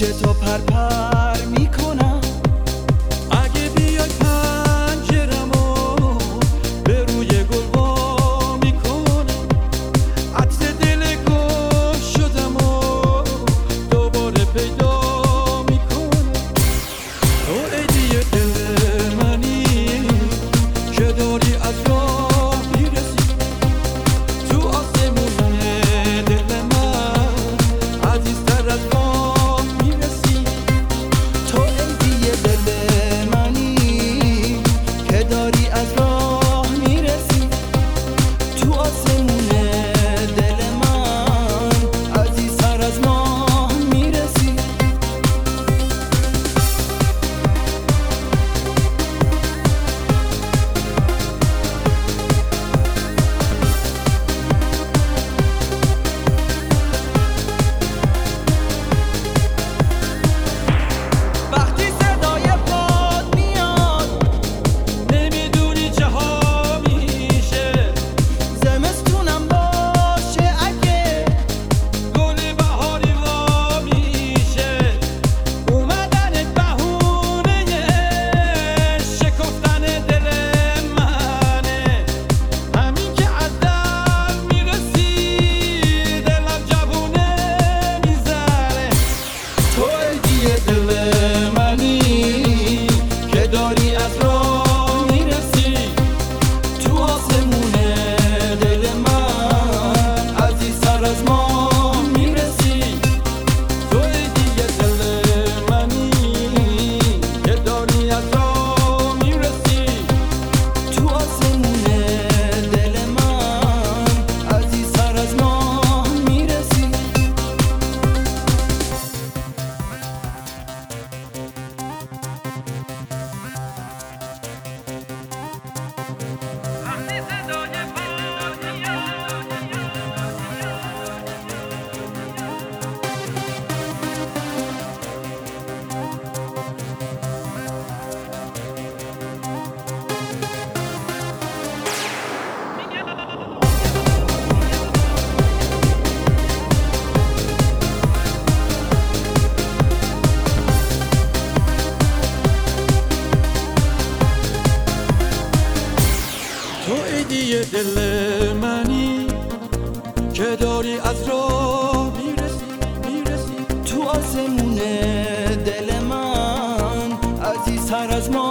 تو پرپر میکنم. اگه بیای پنجرمو به روی گل وا میکنم، عطر دل گل شدم و دوباره پیدا میکنم. تو هدیه دل منی که داری از راه میرسی، تو آسمون دل من عزیزتر از ماه میرسی. تو هدیه دل منی که داری از راه میرسی، تو آسمون دل من عزیزتر از ماه میرسی. وقتی صدای باد میاد نمیدونی چه ها میشه، زمستونم باشه اگه گل بهاری وا میشه. اومدن بهونه شکفتن دل منه، همین که از در میرسی دلم جوونه میزنه. تو هدیه دل منی که داری از راه میرسی، تو آسمون دل من عزیزتر از ماه میرسی. تو هدیه دل منی که داری از راه میرسی، تو آسمون دل من عزیزتر از ماه میرسی. تو هدیه دل منی که داری از راه میرسی، تو آسمون دل من عزیزتر از ما